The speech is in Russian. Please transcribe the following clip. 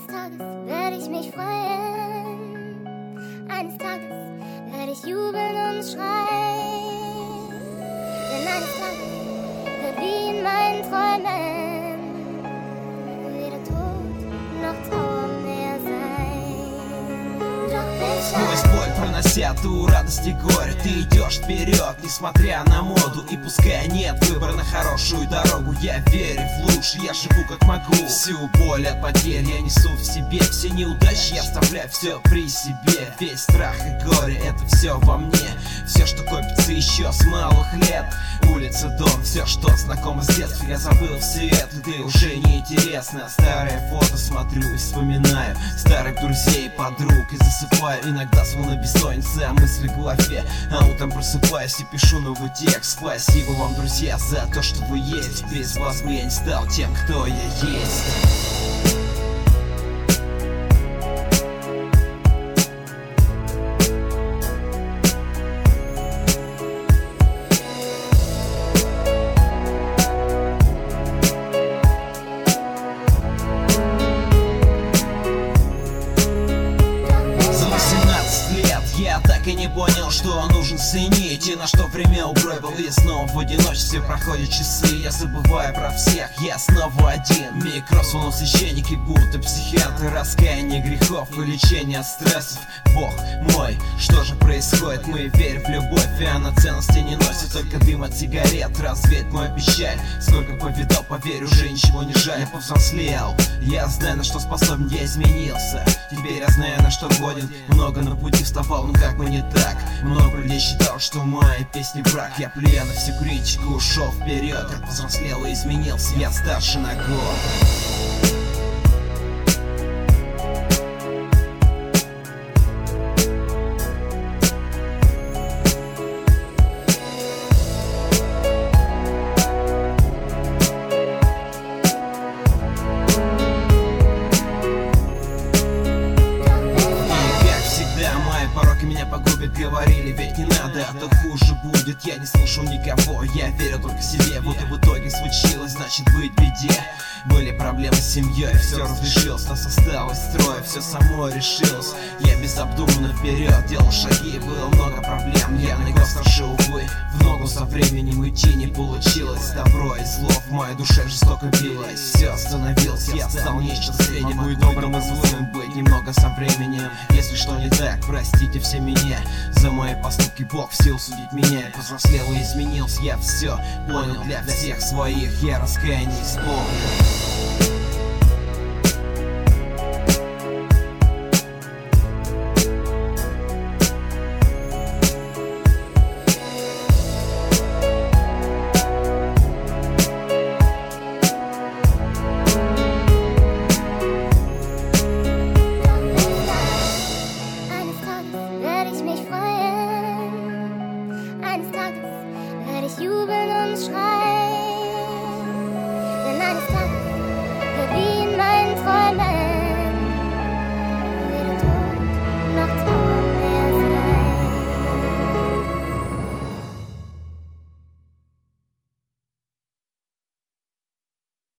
Tages werde ich mich freuen. Eines Tages werde ich jubeln und schreien. Denn eines Tages wird wie in meinen Träumen weder Tod noch Trauer mehr sein. Doch bin Сквозь боль пронося ту радость и горе, ты идешь вперед, несмотря на моду. И пускай нет выбора на хорошую дорогу, я верю в лучшее, я живу как могу. Всю боль от потерь я несу в себе, все неудачи я оставляю все при себе. Весь страх и горе, это все во мне. Все, что копится еще с малых лет. Улица, дом, все, что знакомо с детства. Я забыл все это, ты уже не интересно. Старые фото смотрю и вспоминаю старых друзей, подруг, и засыпаю. Иногда словно бессонница, а мысли в голове. А утром просыпаюсь и пишу новый текст. Спасибо вам, друзья, за то, что вы есть. Без вас бы я не стал тем, кто я есть. Я так и не понял, что нужно ценить и на что время убрал. И снова в одиночестве проходят часы. Я забываю про всех, я снова один. Микрофон, священники, будто психиатры. Раскаяние грехов и лечение от стрессов. Бог мой, что же происходит? Мы верим в любовь, и она ценности не носит. Только дым от сигарет развеет мою печаль. Сколько повидал, поверь, уже ничего не жаль. Я повзрослел, я знаю, на что способен, я изменился. Теперь я знаю, на что годен. Много на пути вставал, но как бы не так. Много людей считал, что мои песни брак. Я плюя на всю критику, ушел вперед. Я повзрослел и изменился, я старше на год. Меня погубит, говорили, ведь не надо, а то хуже будет. Я не слушал никого, я верил только себе. Вот и в итоге случилось, значит быть беде. Были проблемы с семьей, все разрешилось, нас осталось трое, все само решилось. Я безобдуманно вперед делал шаги, было много проблем. Я на год старше, увы, в ногу со временем идти не получилось. Добро и зло в моей душе жестоко билось. Все остановилось, я стал нечто средним. Могу и добрым, и злым быть немного со временем. Если что не так, простите все меня. За мои поступки Бог в силу судить меня. Я повзрослел и изменился, я все понял. Для всех своих я раскаяние исполнил.